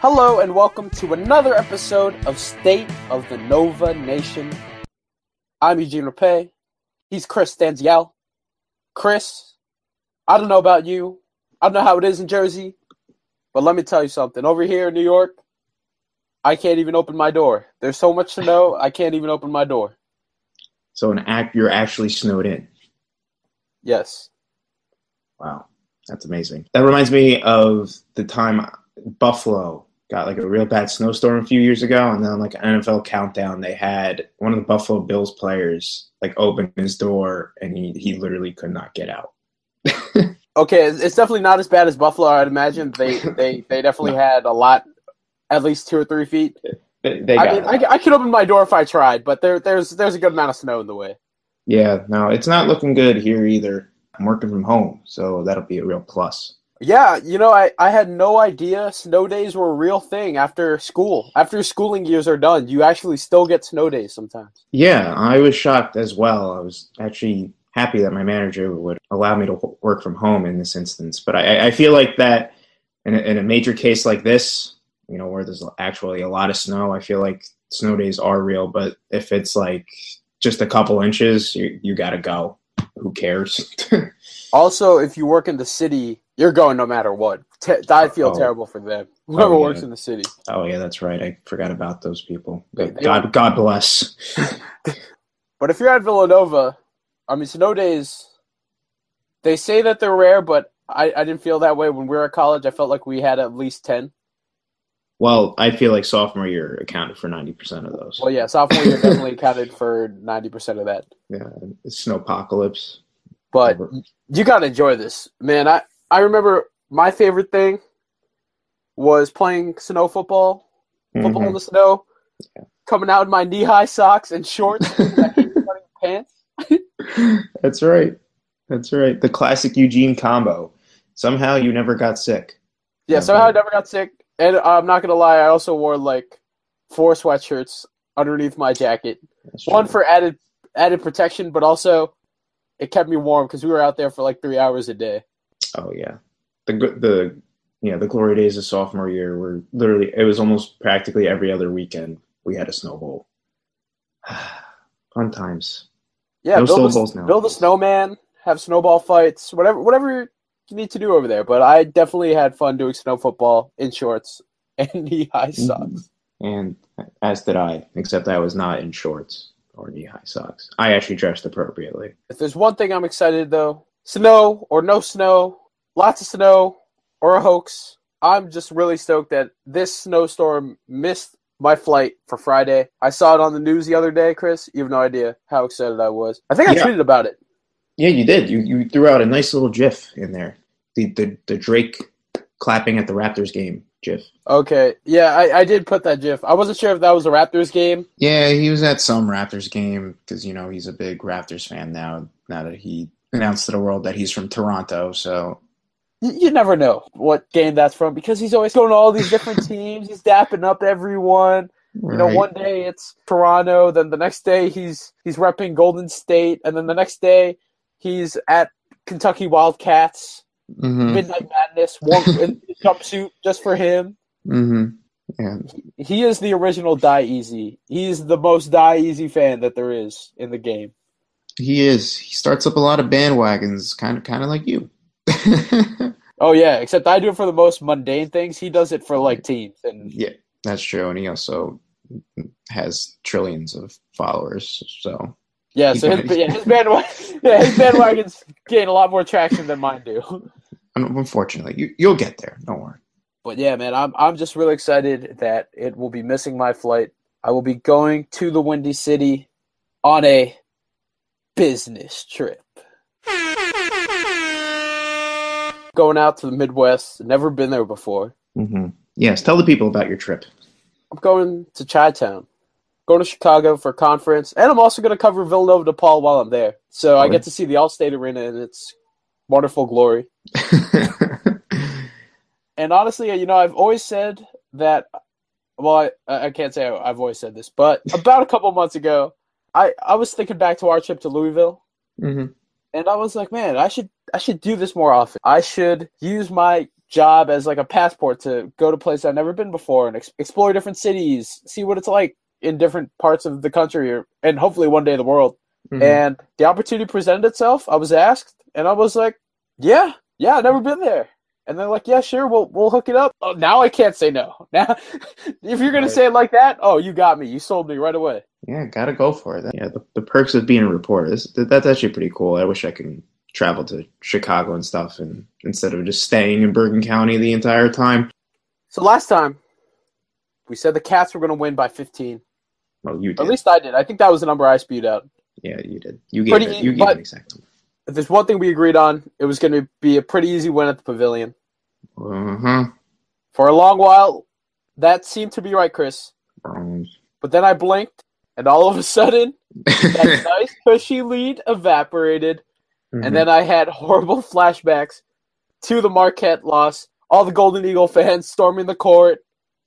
Hello and welcome to another episode of State of the Nova Nation. I'm Eugene Rapay. He's Chris Stanziel. Chris, I don't know about you. I don't know how it is in Jersey, but let me tell you something. Over here in New York, I can't even open my door. There's so much snow, I can't even open my door. So you're actually snowed in. Yes. Wow, that's amazing. That reminds me of the time Buffalo got like a real bad snowstorm a few years ago, and then like an NFL countdown, they had one of the Buffalo Bills players like open his door, and he literally could not get out. Okay, it's definitely not as bad as Buffalo, I'd imagine. They definitely No. had a lot, at least 2 or 3 feet. I could open my door if I tried, but there's a good amount of snow in the way. Yeah, no, it's not looking good here either. I'm working from home, so that'll be a real plus. Yeah, I had no idea snow days were a real thing after school. After schooling years are done, you actually still get snow days sometimes. Yeah, I was shocked as well. I was actually happy that my manager would allow me to work from home in this instance. But I feel like that in a major case like this, where there's actually a lot of snow, I feel like snow days are real. But if it's like just a couple inches, you got to go. Who cares? Also, if you work in the city, you're going no matter what. I feel terrible for them. Whoever works in the city. Oh, yeah, that's right. I forgot about those people. God bless. But if you're at Villanova, I mean, snow days, they say that they're rare, but I didn't feel that way when we were at college. I felt like we had at least 10. Well, I feel like sophomore year accounted for 90% of those. Well, yeah, sophomore year definitely accounted for 90% of that. Yeah, it's snowpocalypse. But you got to enjoy this. Man, I remember my favorite thing was playing snow football in the snow, coming out in my knee-high socks and shorts because I hate running pants. That's right. The classic Eugene combo. Somehow you never got sick. Yeah, somehow I never got sick. And I'm not going to lie, I also wore like 4 sweatshirts underneath my jacket. One for added protection, but also it kept me warm because we were out there for like 3 hours a day. Oh, yeah. The glory days of sophomore year were literally, it was almost practically every other weekend we had a snow bowl. Fun times. Yeah, build a snowman, have snowball fights, whatever you need to do over there. But I definitely had fun doing snow football in shorts and knee-high socks. And as did I, except I was not in shorts or knee-high socks. I actually dressed appropriately. If there's one thing I'm excited, though, snow or no snow, lots of snow or a hoax, I'm just really stoked that this snowstorm missed my flight for Friday. I saw it on the news the other day, Chris. You have no idea how excited I was. I think I tweeted about it. Yeah, you did. You threw out a nice little GIF in there. The Drake clapping at the Raptors game GIF. Okay. Yeah, I did put that GIF. I wasn't sure if that was a Raptors game. Yeah, he was at some Raptors game because, he's a big Raptors fan now that he announced to the world that he's from Toronto, so... You never know what game that's from because he's always going to all these different teams. He's dapping up everyone. Right. One day it's Toronto, then the next day he's repping Golden State, and then the next day he's at Kentucky Wildcats. Midnight Madness, warm in jumpsuit just for him. Yeah. He is the original Die Easy. He's the most Die Easy fan that there is in the game. He is. He starts up a lot of bandwagons, kind of like you. Oh yeah, except I do it for the most mundane things. He does it for like teams. And yeah, that's true. And he also has trillions of followers. So yeah, so his bandwagons gain a lot more traction than mine do. Unfortunately, you'll get there. Don't worry. But yeah, man, I'm just really excited that it will be missing my flight. I will be going to the Windy City on a business trip. Going out to the Midwest. Never been there before. Yes, tell the people about your trip. I'm going to Chi-Town. Going to Chicago for a conference. And I'm also going to cover Villanova DePaul while I'm there. So I get to see the Allstate Arena in its wonderful glory. And honestly, I've always said that, well, I can't say I've always said this, but about a couple months ago, I was thinking back to our trip to Louisville. And I was like, man, I should do this more often. I should use my job as like a passport to go to places I've never been before and explore different cities, see what it's like in different parts of the country and hopefully one day the world. Mhm. And the opportunity presented itself. I was asked, and I was like, yeah, I've never been there. And they're like, yeah, sure, we'll hook it up. Oh, now I can't say no. Now, if you're gonna Right. say it like that, oh, you got me. You sold me right away. Yeah, gotta go for it. Yeah, the perks of being a reporter. That's actually pretty cool. I wish I could travel to Chicago and stuff, and instead of just staying in Bergen County the entire time. So last time, we said the Cats were gonna win by 15. Well, you did. At least I did. I think that was the number I spewed out. Yeah, you did. You gave an exact number. If there's one thing we agreed on, it was going to be a pretty easy win at the Pavilion. Uh-huh. For a long while, that seemed to be right, Chris. Browns. But then I blinked, and all of a sudden, that nice cushy lead evaporated, and then I had horrible flashbacks to the Marquette loss, all the Golden Eagle fans storming the court.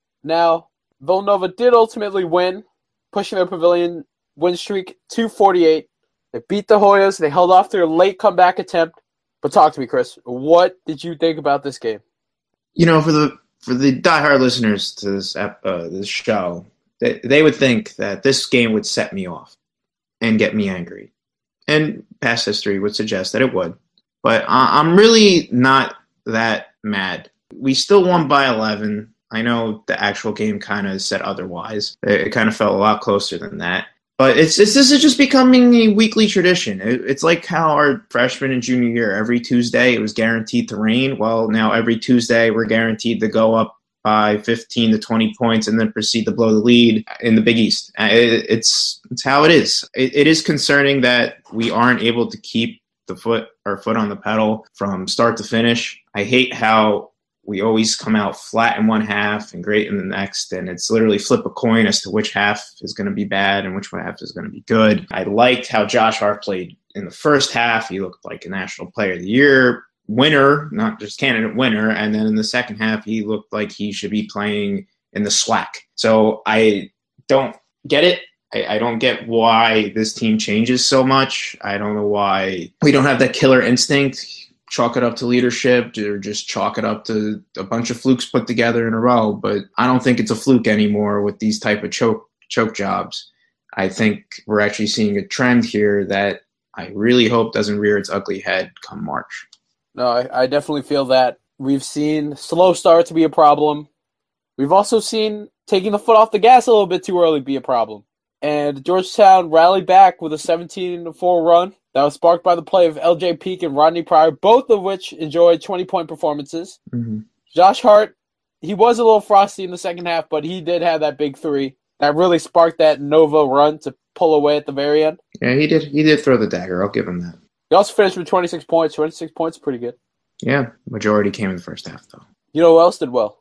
Now, Villanova did ultimately win, pushing their Pavilion win streak to 48. They beat the Hoyas. They held off their late comeback attempt. But talk to me, Chris. What did you think about this game? You know, for the diehard listeners to this show, they would think that this game would set me off and get me angry. And past history would suggest that it would. But I'm really not that mad. We still won by 11. I know the actual game kind of said otherwise. It kind of felt a lot closer than that. But this is just becoming a weekly tradition. It's like how our freshman and junior year, every Tuesday it was guaranteed to rain. Well, now every Tuesday we're guaranteed to go up by 15 to 20 points and then proceed to blow the lead in the Big East. It's how it is. It is concerning that we aren't able to keep our foot on the pedal from start to finish. I hate how we always come out flat in one half and great in the next, and it's literally flip a coin as to which half is going to be bad and which half is going to be good. I liked how Josh Hart played in the first half. He looked like a National Player of the Year winner, not just candidate winner, and then in the second half, he looked like he should be playing in the SWAC. So I don't get it. I don't get why this team changes so much. I don't know why we don't have that killer instinct. Chalk it up to leadership or just chalk it up to a bunch of flukes put together in a row. But I don't think it's a fluke anymore with these type of choke jobs. I think we're actually seeing a trend here that I really hope doesn't rear its ugly head come March. No, I definitely feel that. We've seen slow starts be a problem. We've also seen taking the foot off the gas a little bit too early be a problem. And Georgetown rallied back with a 17-4 run. That was sparked by the play of LJ Peak and Rodney Pryor, both of which enjoyed 20-point performances. Mm-hmm. Josh Hart, he was a little frosty in the second half, but he did have that big three that really sparked that Nova run to pull away at the very end. Yeah, he did throw the dagger. I'll give him that. He also finished with 26 points. 26 points is pretty good. Yeah, majority came in the first half, though. You know who else did well?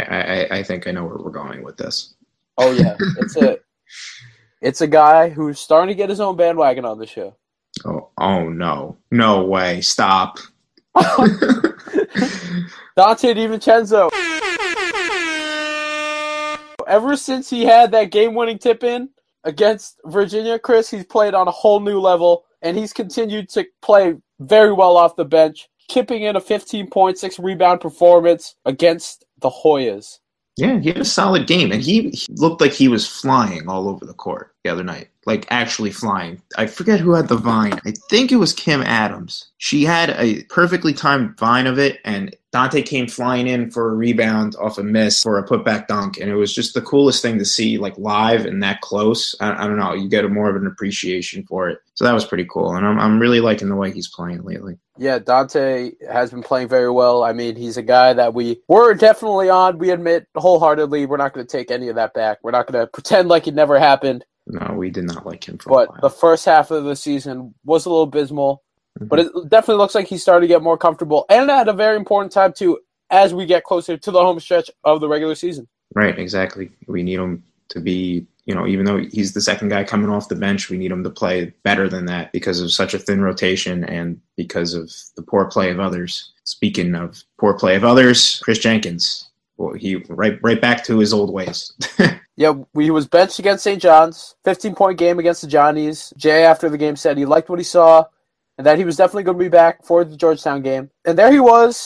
I think I know where we're going with this. Oh, yeah. It's a guy who's starting to get his own bandwagon on the show. Oh no. No way. Stop. Dante DiVincenzo. Ever since he had that game-winning tip-in against Virginia, Chris, he's played on a whole new level, and he's continued to play very well off the bench, chipping in a 15-point, 6-rebound performance against the Hoyas. Yeah, he had a solid game, and he looked like he was flying all over the court the other night, like actually flying. I forget who had the vine. I think it was Kim Adams. She had a perfectly timed vine of it, and Dante came flying in for a rebound off a miss for a putback dunk, and it was just the coolest thing to see, like live and that close. I don't know, you get more of an appreciation for it. So that was pretty cool, and I'm really liking the way he's playing lately. Yeah, Dante has been playing very well. I mean, he's a guy that we were definitely on. We admit wholeheartedly we're not going to take any of that back. We're not going to pretend like it never happened. No, we did not like him for a while. But the first half of the season was a little abysmal. Mm-hmm. But it definitely looks like he's starting to get more comfortable. And at a very important time, too, as we get closer to the home stretch of the regular season. Right, exactly. We need him to be, even though he's the second guy coming off the bench, we need him to play better than that because of such a thin rotation and because of the poor play of others. Speaking of poor play of others, Chris Jenkins, well, he right back to his old ways. Yeah, he was benched against St. John's, 15-point game against the Johnnies. Jay, after the game, said he liked what he saw and that he was definitely going to be back for the Georgetown game. And there he was,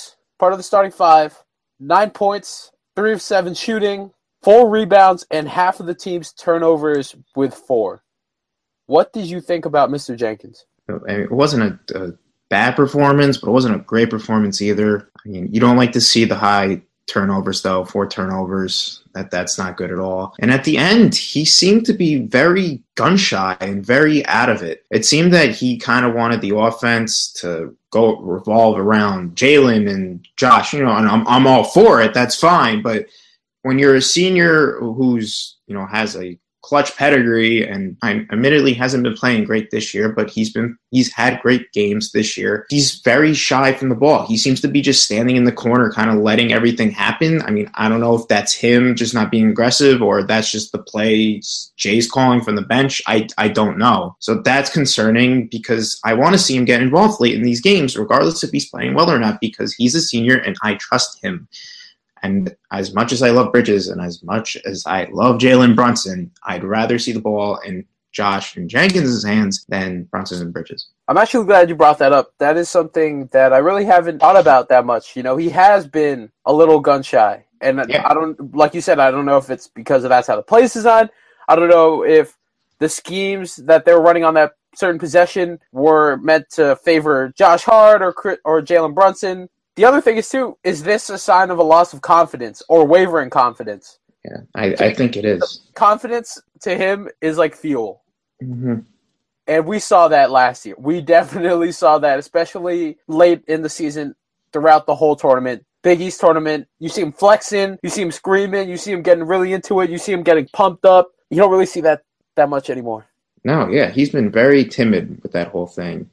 part of the starting five, 9 points, 3 of 7 shooting, 4 rebounds, and half of the team's turnovers with 4. What did you think about Mr. Jenkins? I mean, it wasn't a bad performance, but it wasn't a great performance either. I mean, you don't like to see the high turnovers, though. 4 turnovers, that's not good at all. And at the end, he seemed to be very gun-shy and very out of it. It seemed that he kind of wanted the offense to go revolve around Jalen and Josh, and I'm all for it. That's fine. But when you're a senior who's, has a clutch pedigree, and admittedly hasn't been playing great this year, but he's had great games this year. He's very shy from the ball. He seems to be just standing in the corner, kind of letting everything happen. I mean, I don't know if that's him just not being aggressive or that's just the play Jay's calling from the bench. I don't know. So that's concerning because I want to see him get involved late in these games, regardless if he's playing well or not, because he's a senior and I trust him. And as much as I love Bridges and as much as I love Jalen Brunson, I'd rather see the ball in Josh and Jenkins' hands than Brunson and Bridges. I'm actually glad you brought that up. That is something that I really haven't thought about that much. He has been a little gun shy. And yeah. I don't, like you said, I don't know if it's because that's how the play is designed. I don't know if the schemes that they were running on that certain possession were meant to favor Josh Hart or Jalen Brunson. The other thing is this a sign of a loss of confidence or wavering confidence? Yeah, I think it is. Confidence to him is like fuel. Mm-hmm. And we saw that last year. We definitely saw that, especially late in the season throughout the whole tournament. Big East tournament, you see him flexing, you see him screaming, you see him getting really into it, you see him getting pumped up. You don't really see that much anymore. No, yeah, he's been very timid with that whole thing.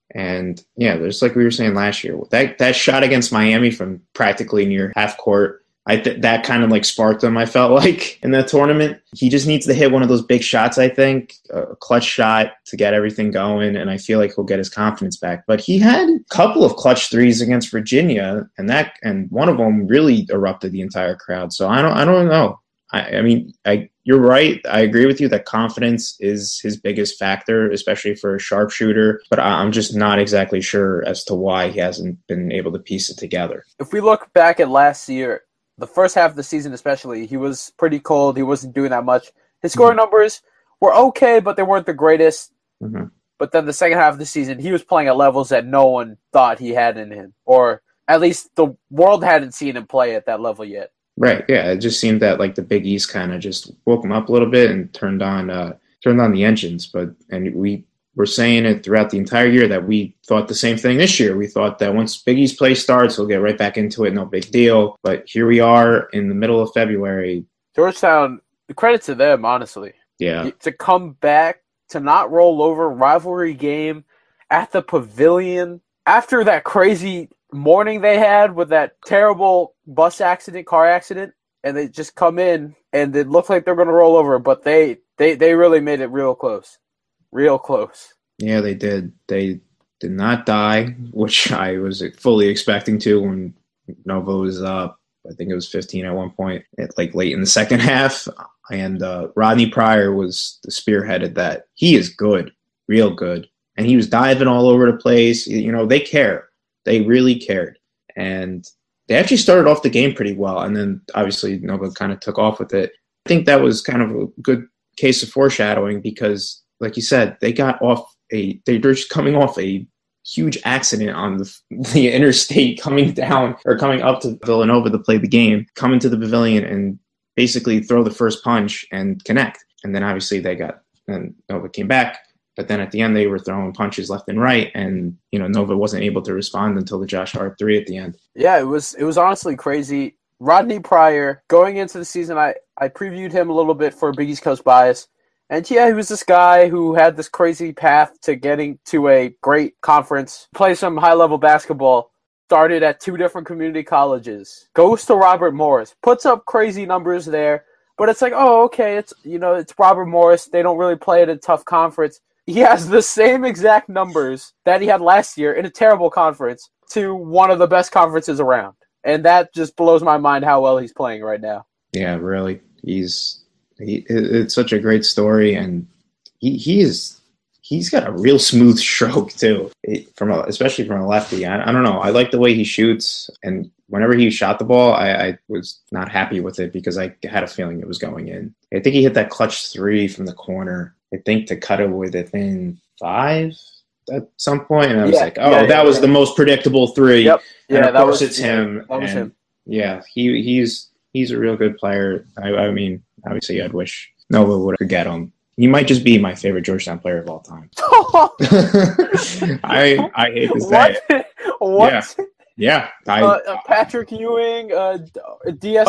And yeah, just like we were saying last year, that shot against Miami from practically near half court, that kind of like sparked him, I felt like, in that tournament. He just needs to hit one of those big shots, I think, a clutch shot to get everything going, and I feel like he'll get his confidence back. But he had a couple of clutch threes against Virginia, and one of them really erupted the entire crowd. So I don't know. I mean, you're right. I agree with you that confidence is his biggest factor, especially for a sharpshooter. But I'm just not exactly sure as to why he hasn't been able to piece it together. If we look back at last year, the first half of the season especially, he was pretty cold. He wasn't doing that much. His scoring numbers were okay, but they weren't the greatest. Mm-hmm. But then the second half of the season, he was playing at levels that no one thought he had in him. Or at least the world hadn't seen him play at that level yet. Right, yeah. It just seemed that like the Big East kind of just woke him up a little bit and turned on the engines. And we were saying it throughout the entire year that we thought the same thing this year. We thought that once Big East play starts, he'll get right back into it, no big deal. But here we are in the middle of February. Georgetown, the credit to them, honestly. Yeah. To come back, to not roll over, rivalry game at the Pavilion after that crazy morning they had with that terrible car accident, and they just come in and it looked like they're going to roll over, but they really made it real close. Yeah, they did. They did not die, which I was fully expecting to when Nova was up. I think it was 15 at one point, like late in the second half. And Rodney Pryor was the spearheaded that. He is good, real good. And he was diving all over the place. They care. They really cared. And they actually started off the game pretty well. And then obviously Nova kind of took off with it. I think that was kind of a good case of foreshadowing because, like you said, they're just coming off a huge accident on the interstate coming up to Villanova to play the game, coming to the Pavilion and basically throw the first punch and connect. And then obviously Nova came back. But then at the end, they were throwing punches left and right, and Nova wasn't able to respond until the Josh Hart 3 at the end. Yeah, it was honestly crazy. Rodney Pryor, going into the season, I previewed him a little bit for Big East Coast Bias, and yeah, he was this guy who had this crazy path to getting to a great conference, play some high-level basketball, started at 2 different community colleges, goes to Robert Morris, puts up crazy numbers there, but it's like, oh, okay, it's Robert Morris. They don't really play at a tough conference. He has the same exact numbers that he had last year in a terrible conference to one of the best conferences around. And that just blows my mind how well he's playing right now. Yeah, really. It's such a great story, and he's got a real smooth stroke too, especially from a lefty. I don't know. I like the way he shoots, and whenever he shot the ball, I was not happy with it because I had a feeling it was going in. I think he hit that clutch three from the corner, I think to cut it within 5 at some point. And I was that was the most predictable three. Yep. And Yeah, of course it's him. That was him. Yeah, he's a real good player. I mean, obviously I'd wish Nova would get him. He might just be my favorite Georgetown player of all time. I hate to say it. What? Yeah. Patrick Ewing, DSR.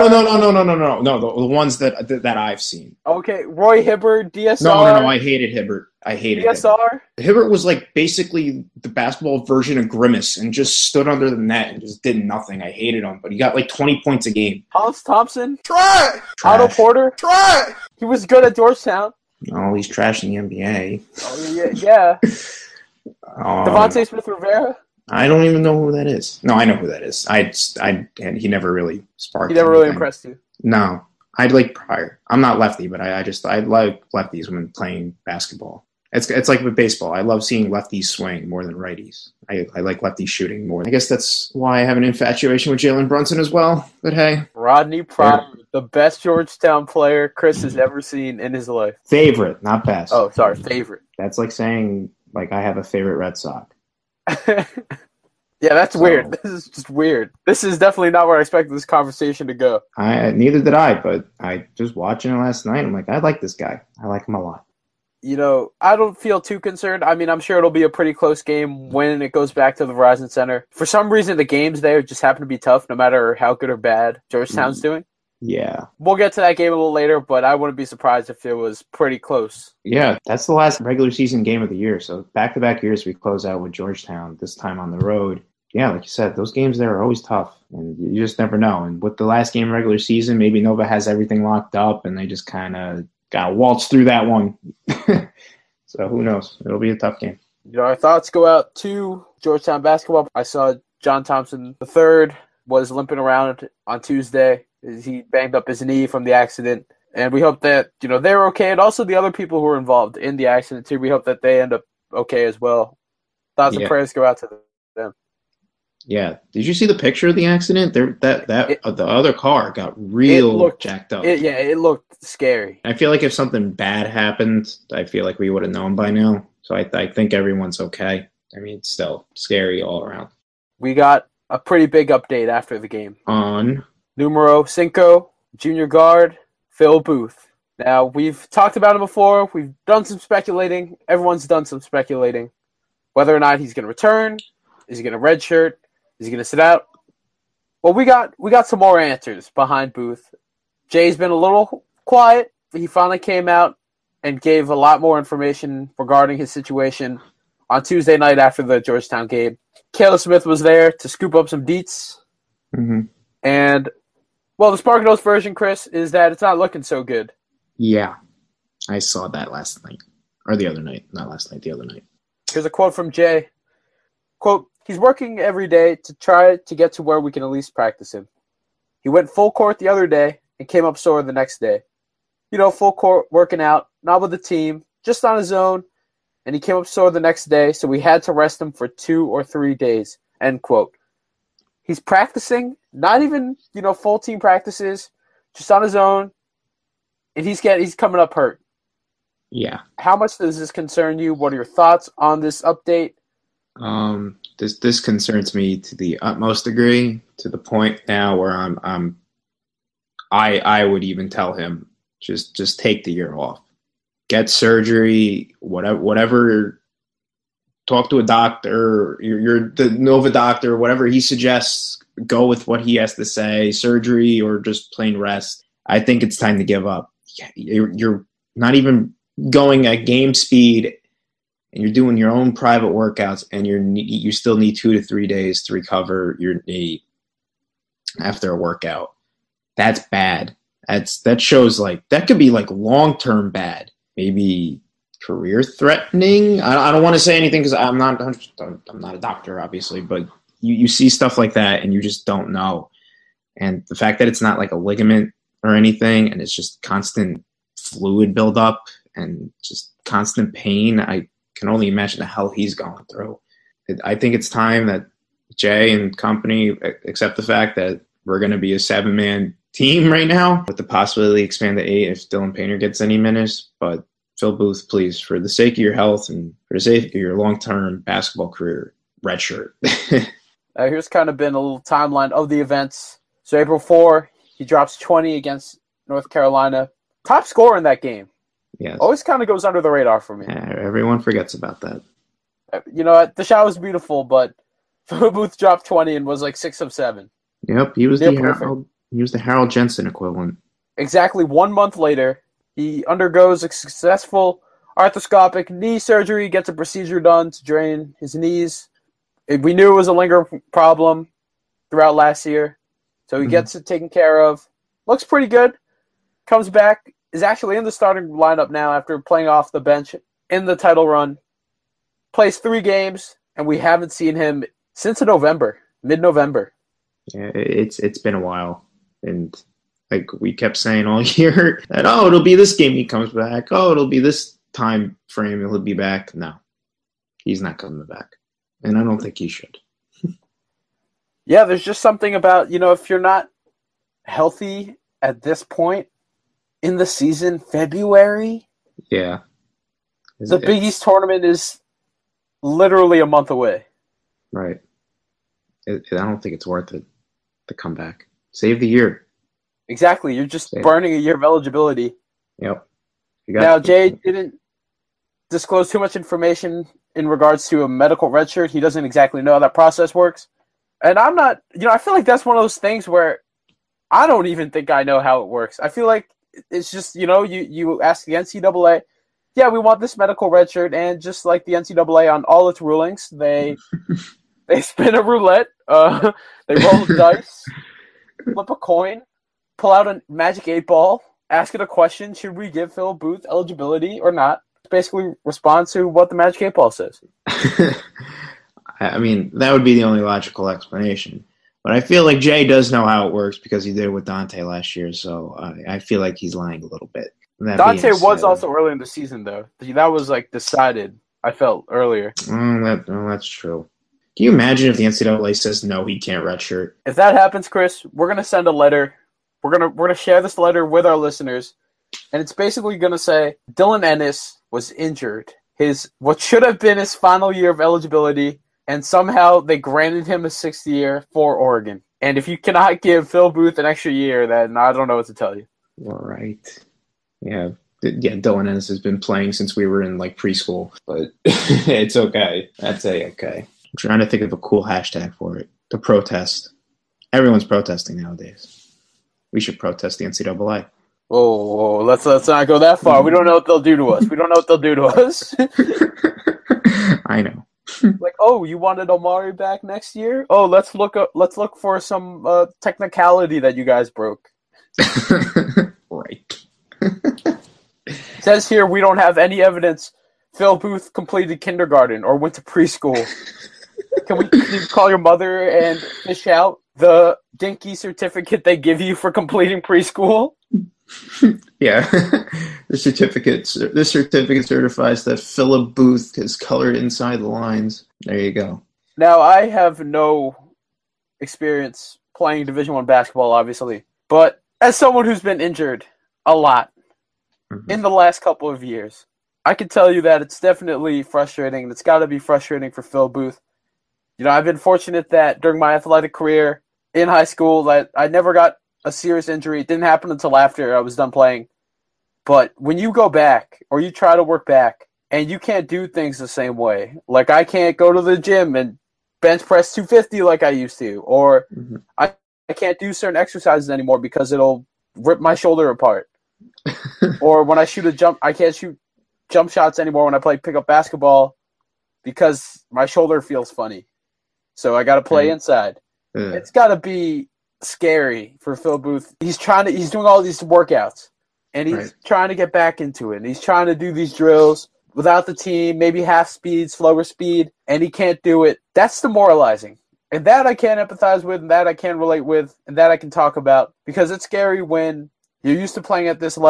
No. The ones that I've seen. Okay, Roy Hibbert, DSR. No. I hated Hibbert. I hated DSR. Hibbert was like basically the basketball version of Grimace and just stood under the net and just did nothing. I hated him, but he got like 20 points a game. Hollis Thompson. Try. Otto Porter. Try. He was good at Georgetown. Oh, he's trash in the NBA. Oh, yeah. Devontae Smith-Rivera. I don't even know who that is. No, I know who that is. And he never really sparked. He never really impressed you. No, I'd like Pryor. I'm not lefty, but I like lefties when playing basketball. It's like with baseball. I love seeing lefties swing more than righties. I like lefties shooting more. I guess that's why I have an infatuation with Jalen Brunson as well. But hey, Rodney Pryor, the best Georgetown player Chris has ever seen in his life. Favorite, not best. Oh, sorry, favorite. That's like saying like I have a favorite Red Sox. Yeah, that's weird. This is just weird. This is definitely not where I expected this conversation to go. Neither did I, but I just watching it last night. I'm like, I like this guy. I like him a lot. You know, I don't feel too concerned. I mean, I'm sure it'll be a pretty close game when it goes back to the Verizon Center. For some reason, the games there just happen to be tough, no matter how good or bad Georgetown's doing. Yeah. We'll get to that game a little later, but I wouldn't be surprised if it was pretty close. Yeah, that's the last regular season game of the year. So back-to-back years we close out with Georgetown, this time on the road. Yeah, like you said, those games there are always tough, and you just never know. And with the last game of regular season, maybe Nova has everything locked up, and they just kind of got to waltz through that one. So who knows? It'll be a tough game. You know, our thoughts go out to Georgetown basketball. I saw John Thompson III was limping around on Tuesday. He banged up his knee from the accident. And we hope that, you know, they're okay. And also the other people who were involved in the accident, too. We hope that they end up okay as well. Thoughts and prayers go out to them. Yeah. Did you see the picture of the accident? The other car got real jacked up. It looked scary. I feel like if something bad happened, I feel like we would have known by now. So I think everyone's okay. I mean, it's still scary all around. We got a pretty big update after the game. On Numero 5, junior guard, Phil Booth. Now, we've talked about him before. We've done some speculating. Everyone's done some speculating. Whether or not he's going to return. Is he going to redshirt? Is he going to sit out? Well, we got some more answers behind Booth. Jay's been a little quiet. He finally came out and gave a lot more information regarding his situation on Tuesday night after the Georgetown game. Caleb Smith was there to scoop up some deets. Mm-hmm. And, well, the Spark Notes version, Chris, is that it's not looking so good. Yeah. I saw that last night. Or the other night. Not last night, the other night. Here's a quote from Jay. Quote, "He's working every day to try to get to where we can at least practice him. He went full court the other day and came up sore the next day. You know, full court, working out, not with the team, just on his own, and he came up sore the next day, so we had to rest him for 2 or 3 days." End quote. He's practicing, not even, you know, full team practices, just on his own, and he's coming up hurt. Yeah. How much does this concern you? What are your thoughts on this update? This concerns me to the utmost degree, to the point now where I would even tell him just take the year off, get surgery, whatever. Talk to a doctor. You're the Nova doctor, whatever he suggests. Go with what he has to say, surgery or just plain rest. I think it's time to give up. You're not even going at game speed, and you're doing your own private workouts, and you still need 2 to 3 days to recover your knee after a workout. That's bad. That shows like that could be like long-term bad, maybe career threatening. I don't want to say anything because I'm not a doctor, obviously, but you see stuff like that and you just don't know. And the fact that it's not like a ligament or anything, and it's just constant fluid buildup and just constant pain, I can only imagine the hell he's going through. I think it's time that Jay and company accept the fact that we're going to be a 7-man team right now, with the possibility to expand to 8 if Dylan Painter gets any minutes. But Phil Booth, please, for the sake of your health and for the sake of your long-term basketball career, redshirt. Here's kind of been a little timeline of the events. So April 4, he drops 20 against North Carolina. Top scorer in that game. Yes. Always kind of goes under the radar for me. Everyone forgets about that. The shot was beautiful, but Phil Booth dropped 20 and was like 6 of 7. Yep, he was the Harold Jensen equivalent. Exactly 1 month later, he undergoes a successful arthroscopic knee surgery, gets a procedure done to drain his knees. We knew it was a lingering problem throughout last year, so he gets it taken care of. Looks pretty good. Comes back, is actually in the starting lineup now after playing off the bench in the title run. Plays 3 games, and we haven't seen him since mid-November. Yeah, it's been a while, and like we kept saying all year that it'll be this game he comes back. It'll be this time frame he'll be back. No, he's not coming back, and I don't think he should. Yeah, there's just something about if you're not healthy at this point in the season, February. Yeah, the Big East tournament is literally a month away. Right. I don't think it's worth it to come back. Save the year. Exactly. You're just burning a year of eligibility. Yep. Now, Jay didn't disclose too much information in regards to a medical redshirt. He doesn't exactly know how that process works. And I'm not, I feel like that's one of those things where I don't even think I know how it works. I feel like it's just, you ask the NCAA, yeah, we want this medical redshirt, and just like the NCAA on all its rulings, they spin a roulette, they roll the dice, flip a coin, pull out a magic 8-ball, ask it a question, should we give Phil Booth eligibility or not? Basically respond to what the magic 8-ball says. I mean, that would be the only logical explanation. But I feel like Jay does know how it works because he did it with Dante last year, so I feel like he's lying a little bit. Dante was also early in the season, though. That was decided, I felt, earlier. That's true. Can you imagine if the NCAA says no, he can't redshirt? If that happens, Chris, we're gonna send a letter. We're gonna share this letter with our listeners, and it's basically gonna say Dylan Ennis was injured. What should have been his final year of eligibility, and somehow they granted him a 6th year for Oregon. And if you cannot give Phil Booth an extra year, then I don't know what to tell you. All right. Yeah, Dylan Ennis has been playing since we were in preschool, but it's okay. That's okay. I'm trying to think of a cool hashtag for it. To protest. Everyone's protesting nowadays. We should protest the NCAA. Oh, let's not go that far. We don't know what they'll do to us. I know. You wanted Omari back next year? Oh, let's look for some technicality that you guys broke. Right. It says here we don't have any evidence Phil Booth completed kindergarten or went to preschool. Can you call your mother and fish out the dinky certificate they give you for completing preschool? Yeah. This certificate certifies that Philip Booth is colored inside the lines. There you go. Now, I have no experience playing Division I basketball, obviously, but as someone who's been injured a lot in the last couple of years, I can tell you that it's definitely frustrating. It's got to be frustrating for Phil Booth. I've been fortunate that during my athletic career in high school that I never got a serious injury. It didn't happen until after I was done playing. But when you go back or you try to work back and you can't do things the same way, like I can't go to the gym and bench press 250 like I used to, or I can't do certain exercises anymore because it'll rip my shoulder apart. Or when I shoot a jump, I can't shoot jump shots anymore when I play pickup basketball because my shoulder feels funny. So I got to play inside. It's got to be scary for Phil Booth. He's doing all these workouts and he's trying to get back into it. And he's trying to do these drills without the team, maybe half speed, slower speed, and he can't do it. That's demoralizing. And that I can empathize with, and that I can relate with, and that I can talk about because it's scary when you're used to playing at this level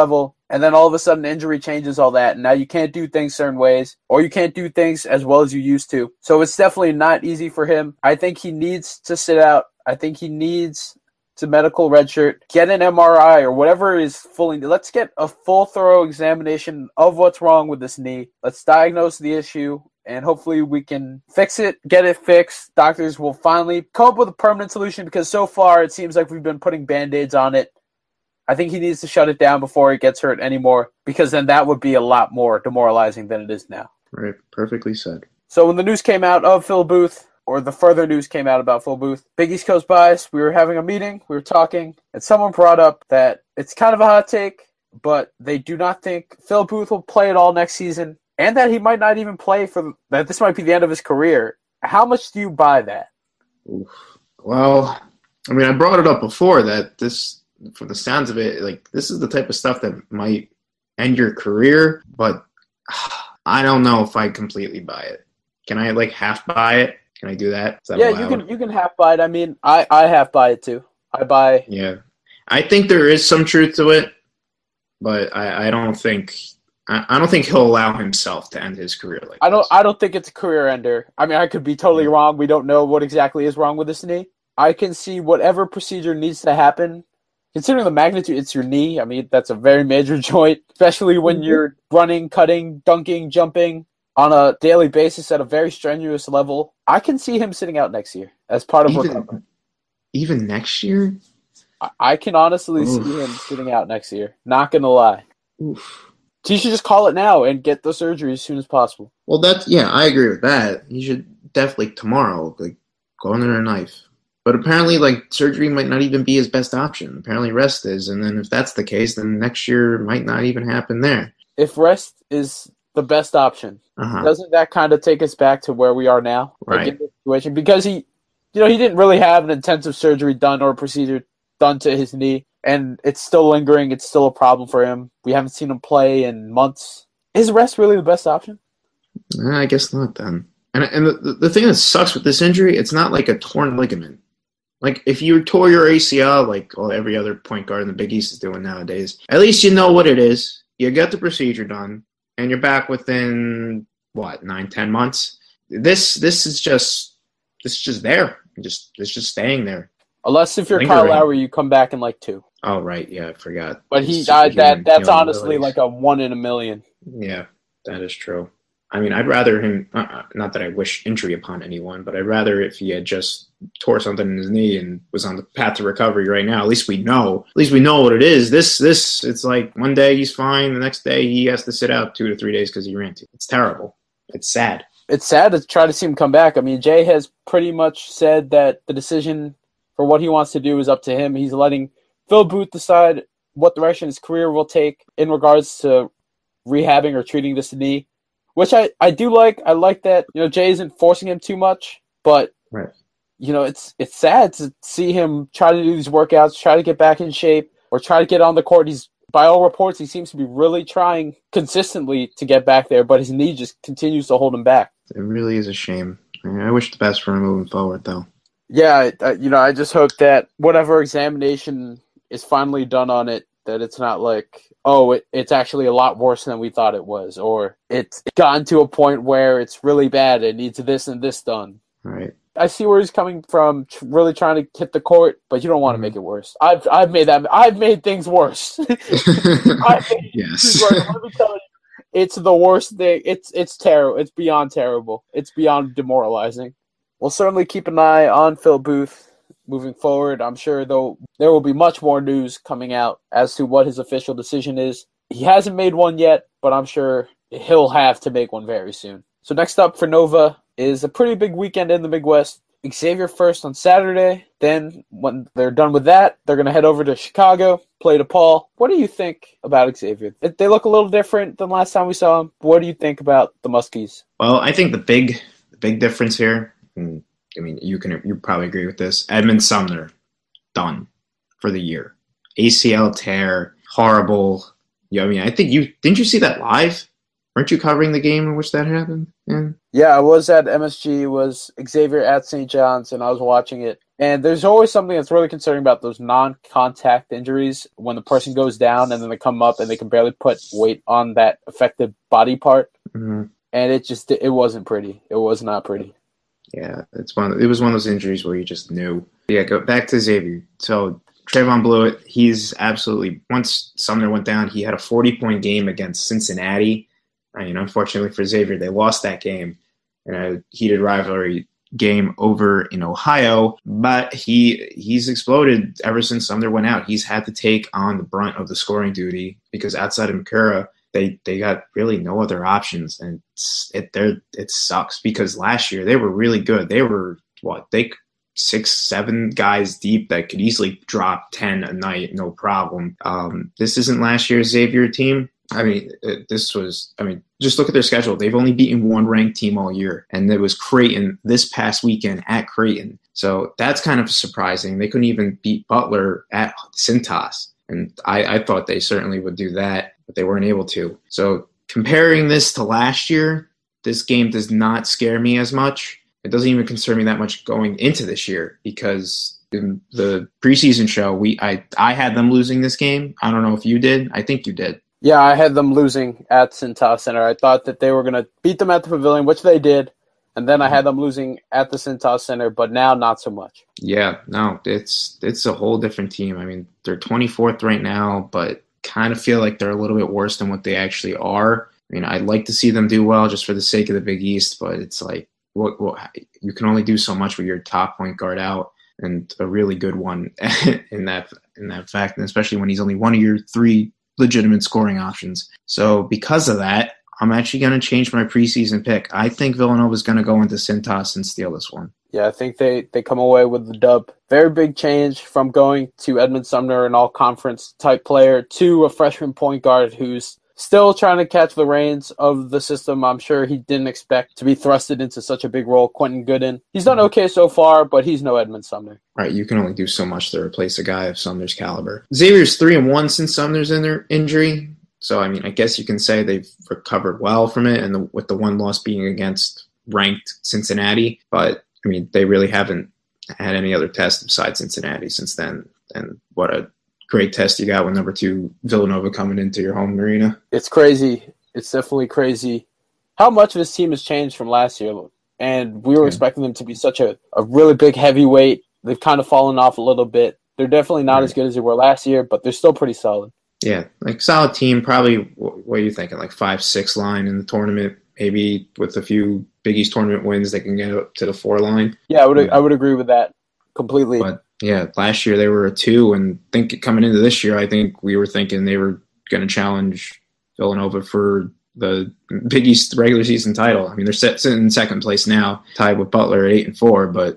and then all of a sudden injury changes all that, and now you can't do things certain ways, or you can't do things as well as you used to. So it's definitely not easy for him. I think he needs to sit out. I think he needs to medical redshirt, get an MRI or whatever is fully. Let's get a full, thorough examination of what's wrong with this knee. Let's diagnose the issue, and hopefully we can fix it, get it fixed. Doctors will finally come up with a permanent solution, because so far it seems like we've been putting Band-Aids on it. I think he needs to shut it down before it gets hurt anymore, because then that would be a lot more demoralizing than it is now. Right, perfectly said. So when the news came out of Phil Booth, or the further news came out about Phil Booth, Big East Coast Bias, we were having a meeting, we were talking, and someone brought up that it's kind of a hot take, but they do not think Phil Booth will play at all next season, and that he might not even play that this might be the end of his career. How much do you buy that? Oof. Well, I mean, I brought it up before that this, from the sounds of it, like, this is the type of stuff that might end your career, but I don't know if I completely buy it. Can I, like, half buy it? Can I do that? Is that Yeah, allowed? you can half buy it. I mean, I half buy it too. I buy. Yeah, I think there is some truth to it, but I don't think he'll allow himself to end his career like this. I don't think it's a career ender. I mean, I could be totally wrong. We don't know what exactly is wrong with this knee. I can see whatever procedure needs to happen. Considering the magnitude, it's your knee. I mean, that's a very major joint, especially when you're running, cutting, dunking, jumping on a daily basis at a very strenuous level. I can see him sitting out next year as part of recovery. Even next year? I can honestly see him sitting out next year. Not going to lie. Oof. So you should just call it now and get the surgery as soon as possible. Well, I agree with that. You should definitely tomorrow, like, go under a knife. But apparently, like, surgery might not even be his best option. Apparently rest is, and then if that's the case, then next year might not even happen there. If rest is the best option, doesn't that kind of take us back to where we are now? Right. Like, in this situation? Because he didn't really have an intensive surgery done or a procedure done to his knee, and it's still lingering. It's still a problem for him. We haven't seen him play in months. Is rest really the best option? I guess not then. And the thing that sucks with this injury, it's not like a torn ligament. Like, if you tore your ACL, like every other point guard in the Big East is doing nowadays, at least you know what it is. You get the procedure done, and you're back within, 9-10 months? This is just there. It's just staying there. Unless if you're Kyle Lowry, you come back in like 2. Oh, right. Yeah, I forgot. But that's honestly like a 1 in a million. Yeah, that is true. I mean, I'd rather him, not that I wish injury upon anyone, but I'd rather if he had just tore something in his knee and was on the path to recovery right now. At least we know what it is. This, it's like one day he's fine. The next day he has to sit out 2 to 3 days because he ran too. It's terrible. It's sad. It's sad to try to see him come back. I mean, Jay has pretty much said that the decision for what he wants to do is up to him. He's letting Phil Booth decide what direction his career will take in regards to rehabbing or treating this knee. Which I do like. I like that, Jay isn't forcing him too much, but, right. It's sad to see him try to do these workouts, try to get back in shape, or try to get on the court. By all reports, he seems to be really trying consistently to get back there, but his knee just continues to hold him back. It really is a shame. I wish the best for him moving forward, though. Yeah, I just hope that whatever examination is finally done on it, that it's not like, it's actually a lot worse than we thought it was, or it's gotten to a point where it's really bad, it needs this and this done. Right. I see where he's coming from, really trying to hit the court, but you don't want to make it worse. I've made things worse. Yes. Let me tell you, it's the worst thing. It's terrible. It's beyond terrible. It's beyond demoralizing. We'll certainly keep an eye on Phil Booth moving forward. I'm sure, though, there will be much more news coming out as to what his official decision is. He hasn't made one yet, but I'm sure he'll have to make one very soon. So next up for Nova is a pretty big weekend in the Midwest. Xavier first on Saturday. Then, when they're done with that, they're going to head over to Chicago, play DePaul. What do you think about Xavier? They look a little different than last time we saw them. What do you think about the Muskies? Well, I think the big difference here, I mean, you probably agree with this. Edmund Sumner, done for the year. ACL tear, horrible. Yeah, I mean, didn't you see that live? Weren't you covering the game in which that happened? Yeah, I was at MSG. It was Xavier at St. John's, and I was watching it. And there's always something that's really concerning about those non-contact injuries when the person goes down and then they come up and they can barely put weight on that affected body part. Mm-hmm. And it wasn't pretty. It was not pretty. Yeah, it was one of those injuries where you just knew. Yeah, go back to Xavier. So Trayvon Blewett, he's absolutely, once Sumner went down, he had a 40-point game against Cincinnati. I mean, unfortunately for Xavier, they lost that game in a heated rivalry game over in Ohio, but he's exploded ever since Sumner went out. He's had to take on the brunt of the scoring duty because outside of Mikura, they got really no other options, and it sucks because last year they were really good. They were 6-7 guys deep that could easily drop 10 a night, no problem. This isn't last year's Xavier team. I mean, just look at their schedule. They've only beaten one ranked team all year, and it was Creighton this past weekend at Creighton. So that's kind of surprising. They couldn't even beat Butler at Cintas, and I thought they certainly would do that, but they weren't able to. So comparing this to last year, this game does not scare me as much. It doesn't even concern me that much going into this year because in the preseason show, I had them losing this game. I don't know if you did. I think you did. Yeah, I had them losing at Cintas Center. I thought that they were going to beat them at the Pavilion, which they did. And then I had them losing at the Cintas Center, but now not so much. Yeah, no, it's a whole different team. I mean, they're 24th right now, but kind of feel like they're a little bit worse than what they actually are. I mean, I'd like to see them do well just for the sake of the Big East, but it's like what you can only do so much with your top point guard out and a really good one in that fact, and especially when he's only one of your three legitimate scoring options. So because of that, I'm actually going to change my preseason pick. I think Villanova is going to go into Cintas and steal this one. Yeah, I think they come away with the dub. Very big change from going to Edmund Sumner, an all-conference type player, to a freshman point guard who's still trying to catch the reins of the system. I'm sure he didn't expect to be thrusted into such a big role. Quentin Gooden. He's done okay so far, but he's no Edmund Sumner. Right, you can only do so much to replace a guy of Sumner's caliber. Xavier's 3-1 since Sumner's injury. So, I mean, I guess you can say they've recovered well from it, and with the one loss being against ranked Cincinnati. But, I mean, they really haven't had any other test besides Cincinnati since then. And what a great test you got with number 2 Villanova coming into your home arena. It's crazy. It's definitely crazy how much of this team has changed from last year. And we were expecting them to be such a really big heavyweight. They've kind of fallen off a little bit. They're definitely not as good as they were last year, but they're still pretty solid. Yeah, like solid team, probably, what are you thinking, like 5-6 line in the tournament, maybe with a few Big East tournament wins, they can get up to the 4 line. Yeah, I would agree with that completely. But yeah, last year they were a 2, and coming into this year, I think we were thinking they were going to challenge Villanova for the Big East regular season title. I mean, they're sitting in second place now, tied with Butler at 8-4, but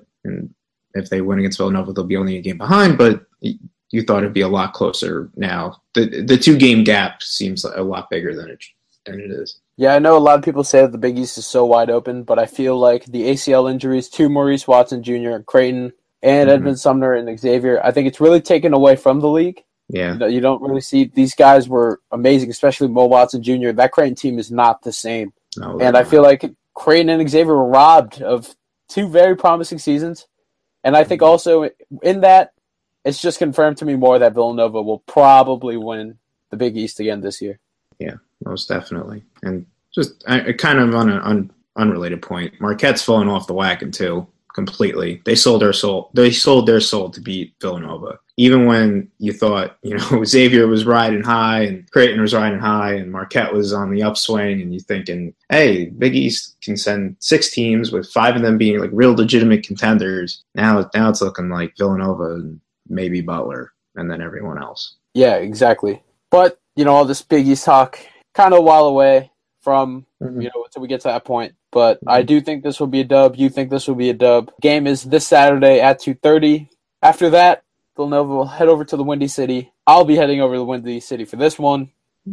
if they win against Villanova, they'll be only a game behind, but you thought it'd be a lot closer now. The 2-game gap seems a lot bigger than it is. Yeah, I know a lot of people say that the Big East is so wide open, but I feel like the ACL injuries to Maurice Watson Jr., Creighton, and Edmund Sumner and Xavier, I think it's really taken away from the league. Yeah. You don't really see – these guys were amazing, especially Mo Watson Jr. That Creighton team is not the same. No, and I feel like Creighton and Xavier were robbed of 2 very promising seasons. And I think also in that, it's just confirmed to me more that Villanova will probably win the Big East again this year. Yeah, most definitely. And just kind of on an unrelated point, Marquette's fallen off the wagon too, completely. They sold their soul to beat Villanova. Even when you thought, Xavier was riding high and Creighton was riding high and Marquette was on the upswing, and you're thinking, hey, Big East can send 6 teams with 5 of them being like real legitimate contenders. Now it's looking like Villanova and maybe Butler, and then everyone else. Yeah, exactly. But, all this Big East talk kind of a while away from, until we get to that point. But I do think this will be a dub. You think this will be a dub. Game is this Saturday at 2:30. After that, Villanova will head over to the Windy City. I'll be heading over to the Windy City for this one.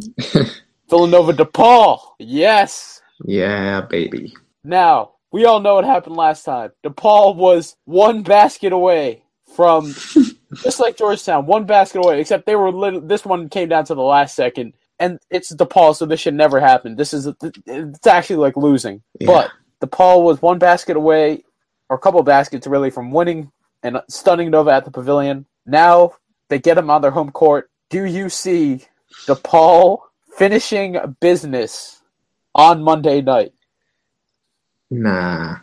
Villanova DePaul. Yes. Yeah, baby. Now, we all know what happened last time. DePaul was 1 basket away from... just like Georgetown, 1 basket away, except this one came down to the last second, and it's DePaul, so this should never happen. It's actually like losing. Yeah. But DePaul was 1 basket away, or a couple of baskets really, from winning and stunning Nova at the Pavilion. Now they get them on their home court. Do you see DePaul finishing business on Monday night? Nah.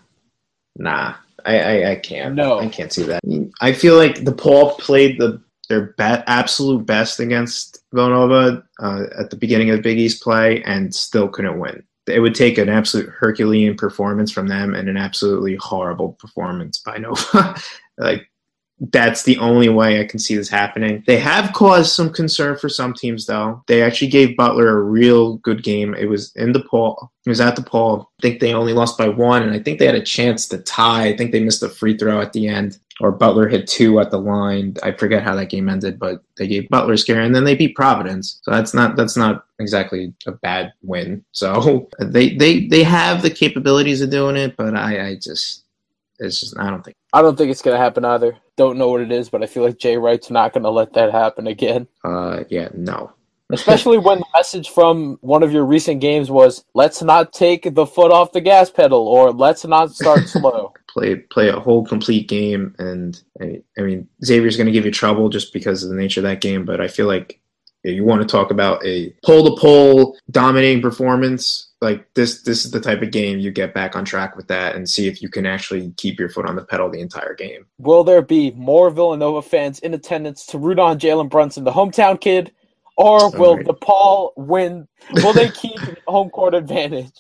I can't. No. I can't see that. I feel like DePaul played their absolute best against Villanova at the beginning of the Big East play and still couldn't win. It would take an absolute Herculean performance from them and an absolutely horrible performance by Nova. That's the only way I can see this happening. They have caused some concern for some teams, though. They actually gave Butler a real good game. It was in DePaul. It was at DePaul. I think they only lost by 1, and I think they had a chance to tie. I think they missed a free throw at the end, or Butler hit 2 at the line. I forget how that game ended, but they gave Butler a scare, and then they beat Providence. So that's not exactly a bad win. So they have the capabilities of doing it, but I don't think. I don't think it's going to happen either. Don't know what it is, but I feel like Jay Wright's not going to let that happen again. No. Especially when the message from one of your recent games was, let's not take the foot off the gas pedal, or let's not start slow. Play a whole complete game, and I mean, Xavier's going to give you trouble just because of the nature of that game, but I feel like you want to talk about a pole-to-pole dominating performance. Like this is the type of game you get back on track with that and see if you can actually keep your foot on the pedal the entire game. Will there be more Villanova fans in attendance to root on Jalen Brunson, the hometown kid, or will DePaul win? Will they keep home court advantage?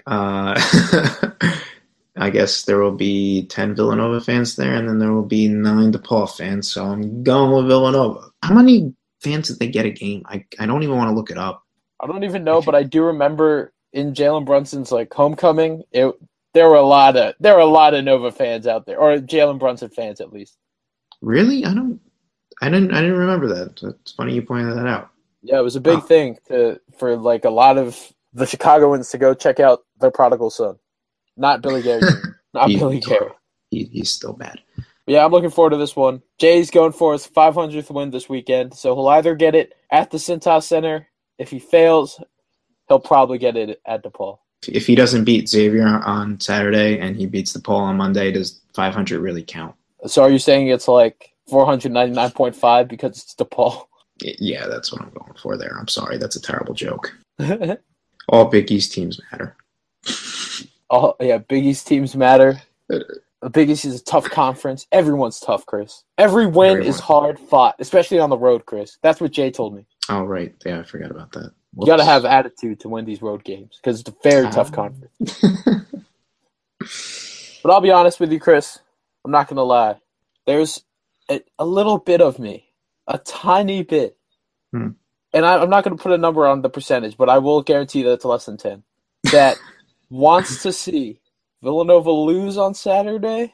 I guess there will be 10 Villanova fans there, and then there will be 9 DePaul fans, so I'm going with Villanova. How many fans did they get a game? I don't even want to look it up. I don't even know, but I do remember in Jalen Brunson's homecoming, there were a lot of Nova fans out there, or Jalen Brunson fans at least. Really? I didn't remember that. It's funny you pointed that out. Yeah, it was a big thing for a lot of the Chicagoans to go check out their prodigal son. Not Billy Gary. Billy Gary. He's still bad. Yeah, I'm looking forward to this one. Jay's going for his 500th win this weekend, so he'll either get it at the Cintas Center. If he fails, he'll probably get it at DePaul. If he doesn't beat Xavier on Saturday and he beats DePaul on Monday, does 500 really count? So are you saying it's 499.5 because it's DePaul? Yeah, that's what I'm going for there. I'm sorry, that's a terrible joke. All Big East teams matter. Big East teams matter. The Big East is a tough conference. Everyone's tough, Chris. Every win is hard fought, especially on the road, Chris. That's what Jay told me. Oh, right. Yeah, I forgot about that. Whoops. You got to have attitude to win these road games because it's a very tough conference. But I'll be honest with you, Chris. I'm not going to lie. There's a little bit of me, a tiny bit, and I'm not going to put a number on the percentage, but I will guarantee that it's less than 10, that wants to see Villanova lose on Saturday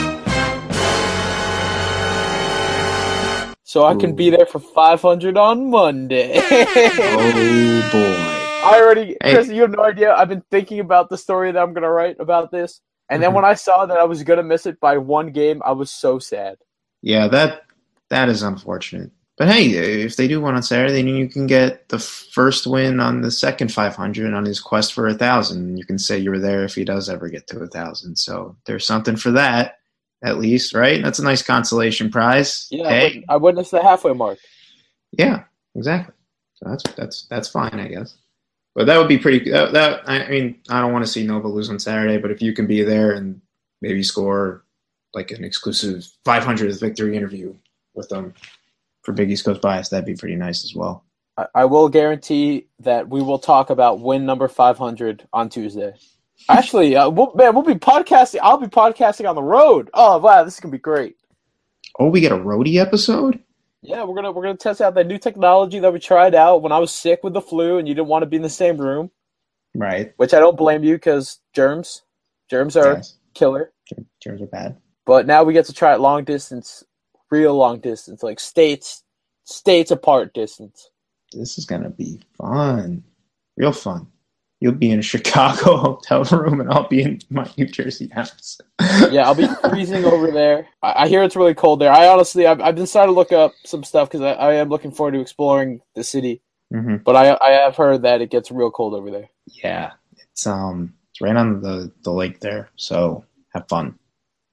so I can be there for 500 on Monday. Oh, boy. Chris, you have no idea. I've been thinking about the story that I'm going to write about this. And then when I saw that I was going to miss it by one game, I was so sad. Yeah, that is unfortunate. But hey, if they do one on Saturday, then you can get the first win on the second 500 on his quest for 1,000. You can say you were there if he does ever get to 1,000. So there's something for that, at least, right? That's a nice consolation prize. Yeah, hey. I witnessed the halfway mark. Yeah, exactly. So that's fine, I guess. But that would be pretty. I mean, I don't want to see Nova lose on Saturday, but if you can be there and maybe score an exclusive 500th victory interview with them for Big East Coast Bias, that'd be pretty nice as well. I will guarantee that we will talk about win number 500 on Tuesday. Actually, we'll be podcasting. I'll be podcasting on the road. Oh wow, this is gonna be great. Oh, we get a roadie episode? Yeah, we're gonna test out that new technology that we tried out when I was sick with the flu and you didn't want to be in the same room. Right. Which I don't blame you because germs are killer. Germs are bad. But now we get to try it long distance, real long distance, like states apart distance. This is gonna be fun, real fun. You'll be in a Chicago hotel room, and I'll be in my New Jersey house. Yeah, I'll be freezing over there. I hear it's really cold there. I've been starting to look up some stuff because I am looking forward to exploring the city. Mm-hmm. But I have heard that it gets real cold over there. Yeah, it's right on the lake there, so have fun.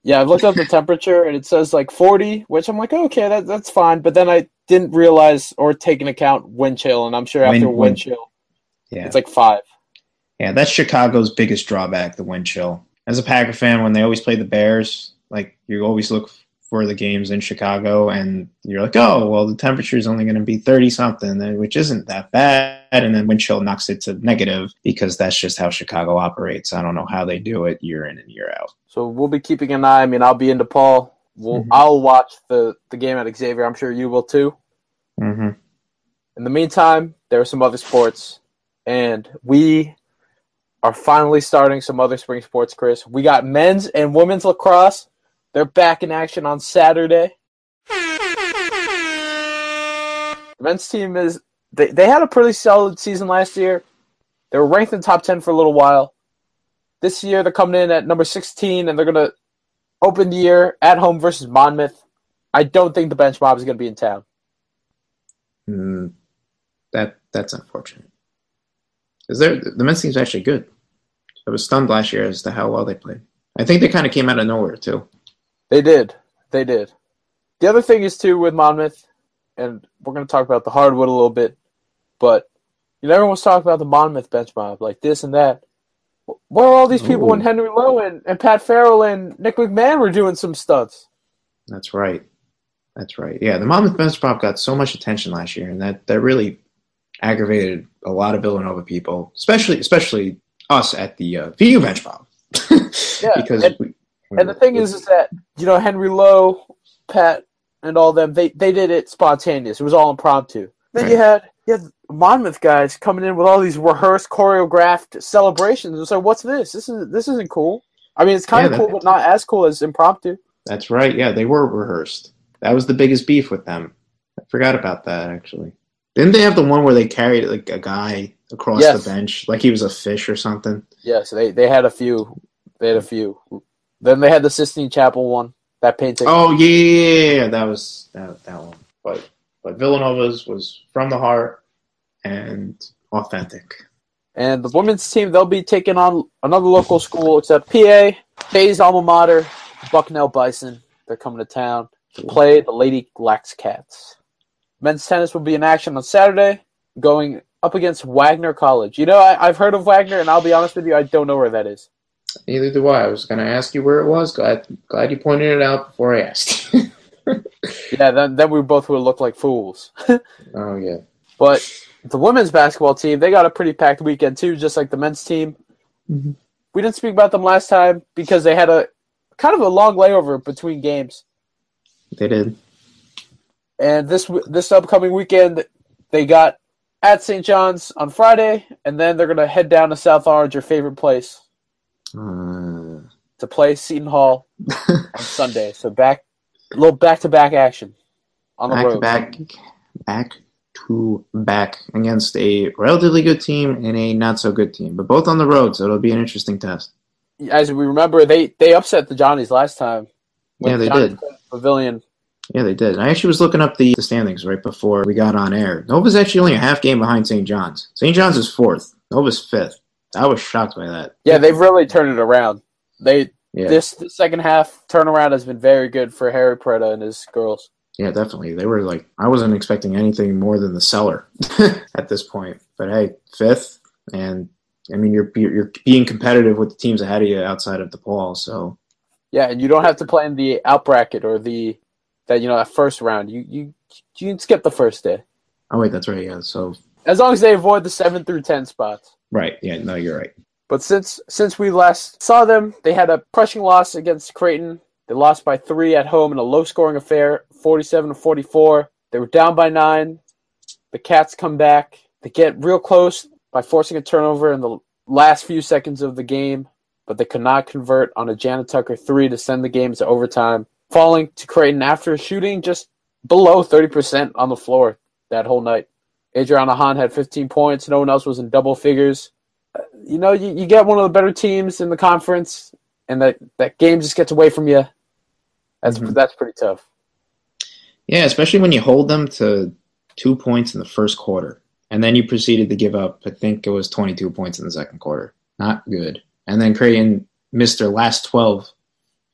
Yeah, I looked up the temperature and it says like 40, which I'm like, oh, okay, that's fine. But then I didn't realize or take into account wind chill, and I'm sure after wind chill, Yeah. it's like 5. Yeah, that's Chicago's biggest drawback, the wind chill. As a Packer fan, when they always play the Bears, like you always look for the games in Chicago, and you're like, oh, well, the temperature is only going to be 30 something, which isn't that bad. And then wind chill knocks it to negative because that's just how Chicago operates. I don't know how they do it year in and year out. So we'll be keeping an eye. I mean, I'll be in DePaul. I'll watch the game at Xavier. I'm sure you will too. Mm-hmm. In the meantime, there are some other sports, and we are finally starting some other spring sports, Chris. We got men's and women's lacrosse. They're back in action on Saturday. The men's team they had a pretty solid season last year. They were ranked in the top 10 for a little while. This year, they're coming in at number 16, and they're going to open the year at home versus Monmouth. I don't think the bench mob is going to be in town. That's unfortunate. Because the men's team's actually good. I was stunned last year as to how well they played. I think they kind of came out of nowhere, too. They did. The other thing is, too, with Monmouth, and we're going to talk about the hardwood a little bit, but everyone's talking about the Monmouth bench mob, like this and that. Where are all these people when Henry Lowe and Pat Farrell and Nick McMahon were doing some stunts? That's right. Yeah, the Monmouth bench mob got so much attention last year, and that really aggravated a lot of Villanova people, especially us at the VU bench mob. Yeah, because and the thing is that Henry Lowe, Pat, and all them they did it spontaneous. It was all impromptu. Then right. you had Monmouth guys coming in with all these rehearsed, choreographed celebrations. It's like, what's this? This isn't cool. I mean, it's kind of cool, but not as cool as impromptu. That's right. Yeah, they were rehearsed. That was the biggest beef with them. I forgot about that, actually. Didn't they have the one where they carried like a guy across the bench, like he was a fish or something? Yes, they had a few. Then they had the Sistine Chapel one, that painting. Oh yeah, that was that one. But Villanova's was from the heart and authentic. And the women's team, they'll be taking on another local school, except PA, Jay's alma mater, Bucknell Bison. They're coming to town to play the Lady Lax Cats. Men's tennis will be in action on Saturday, going up against Wagner College. I've heard of Wagner, and I'll be honest with you, I don't know where that is. Neither do I. I was going to ask you where it was. Glad you pointed it out before I asked. Yeah, then we both would look like fools. Oh, yeah. But the women's basketball team, they got a pretty packed weekend, too, just like the men's team. Mm-hmm. We didn't speak about them last time because they had a kind of a long layover between games. They did. And this upcoming weekend, they got at St. John's on Friday, and then they're going to head down to South Orange, your favorite place, to play Seton Hall on Sunday. So a little back-to-back action on the road. Back against a relatively good team and a not-so-good team, but both on the road, so it'll be an interesting test. As we remember, they upset the Johnnies last time. Yeah, they did. Pavilion. Yeah, they did. I actually was looking up the standings right before we got on air. Nova's actually only a half game behind St. John's. St. John's is 4th. Nova's 5th. I was shocked by that. Yeah, they've really turned it around. This second half turnaround has been very good for Harry Preda and his girls. Yeah, definitely. They were like, I wasn't expecting anything more than the cellar at this point. But hey, 5th, and I mean you're being competitive with the teams ahead of you outside of DePaul. So yeah, and you don't have to play in the out bracket or that first round. You can skip the first day. Oh wait, that's right. Yeah, so as long as they avoid the 7 through 10 spots. Right. Yeah. No, you're right. But since we last saw them, they had a crushing loss against Creighton. They lost by 3 at home in a low-scoring affair, 47-44. They were down by 9. The Cats come back. They get real close by forcing a turnover in the last few seconds of the game, but they could not convert on a Janet Tucker 3 to send the game to overtime, falling to Creighton after shooting just below 30% on the floor that whole night. Adriana Hahn had 15 points. No one else was in double figures. You get one of the better teams in the conference, and that game just gets away from you. That's pretty tough. Yeah, especially when you hold them to 2 points in the first quarter, and then you proceeded to give up, I think it was 22 points in the second quarter. Not good. And then Creighton missed their last 12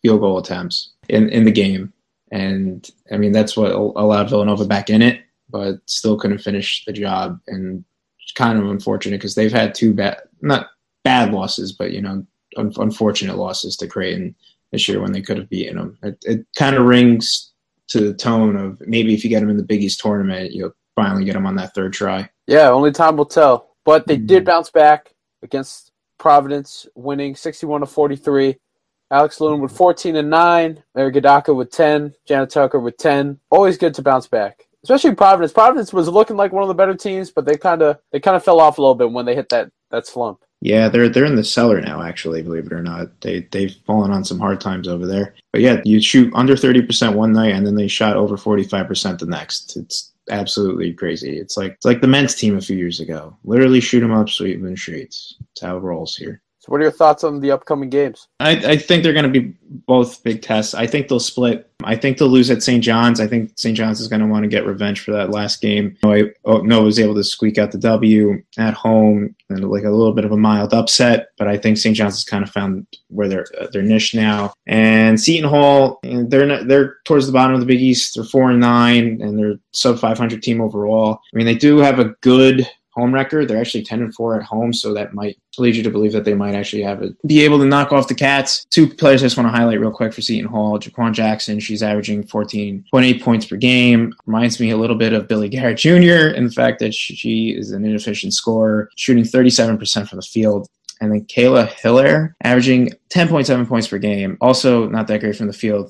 field goal attempts in the game. And, I mean, that's what allowed Villanova back in it, but still couldn't finish the job. And it's kind of unfortunate because they've had two not bad losses, but, unfortunate losses to Creighton this year when they could have beaten them. It kind of rings to the tone of maybe if you get them in the Big East tournament, you'll finally get them on that third try. Yeah, only time will tell. But they did bounce back against Providence, winning 61-43. Alex Loon with 14 and 9, Mary Gadaka with 10, Janet Tucker with 10. Always good to bounce back, especially Providence. Providence was looking like one of the better teams, but they kind of fell off a little bit when they hit that slump. Yeah, they're in the cellar now, actually, believe it or not. They've fallen on some hard times over there. But yeah, you shoot under 30% one night, and then they shot over 45% the next. It's absolutely crazy. It's like the men's team a few years ago. Literally shoot them up, sweep them in streets. That's how it rolls here. So what are your thoughts on the upcoming games? I think they're going to be both big tests. I think they'll split. I think they'll lose at St. John's. I think St. John's is going to want to get revenge for that last game. Nova was able to squeak out the W at home and like a little bit of a mild upset, but I think St. John's has kind of found where their niche now. And Seton Hall, they're towards the bottom of the Big East. They're 4-9, and they're sub 500 team overall. I mean, they do have a good home record. They're actually 10-4 at home, so that might lead you to believe that they might actually be able to knock off the Cats. Two players I just want to highlight real quick for Seton Hall. Jaquan Jackson, she's averaging 14.8 points per game. Reminds me a little bit of Billy Garrett Jr. in the fact that she is an inefficient scorer, shooting 37% from the field. And then Kayla Hilaire, averaging 10.7 points per game. Also not that great from the field,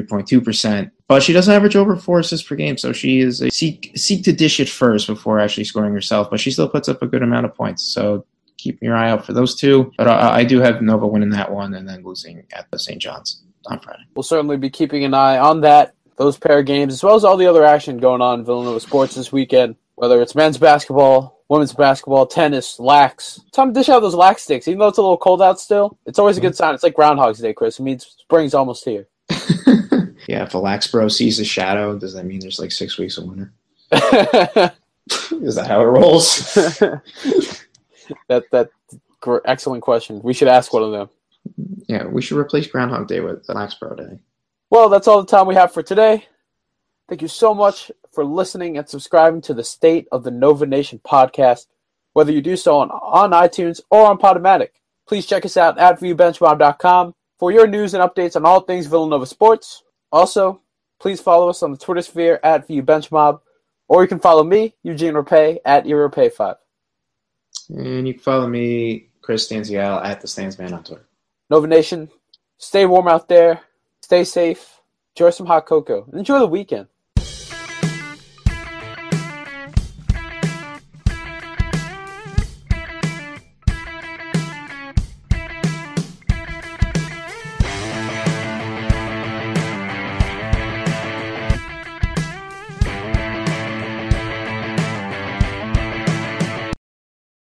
33.2%. But she doesn't average over 4 assists per game, so she is a seek to dish it first before actually scoring herself. But she still puts up a good amount of points. So keep your eye out for those two. But I do have Nova winning that one and then losing at the St. John's on Friday. We'll certainly be keeping an eye on those pair of games, as well as all the other action going on in Villanova sports this weekend, whether it's men's basketball, women's basketball, tennis, lax. Time to dish out those lax sticks. Even though it's a little cold out still, it's always a good sign. It's like Groundhog's Day, Chris. It means spring's almost here. Yeah, if a lax bro sees a shadow, does that mean there's like 6 weeks of winter? Is that how it rolls? That excellent question. We should ask one of them. Yeah, we should replace Groundhog Day with Lax Bro Day. Well, that's all the time we have for today. Thank you so much for listening and subscribing to the State of the Nova Nation podcast, whether you do so on iTunes or on Podomatic. Please check us out at viewbenchmob.com for your news and updates on all things Villanova sports. Also, please follow us on the Twitter sphere at viewbenchmob, or you can follow me, Eugene Rapay, at eRapay5. And you can follow me, Chris Stanzial, at the Stansman on Twitter. Nova Nation, stay warm out there, stay safe, enjoy some hot cocoa, and enjoy the weekend.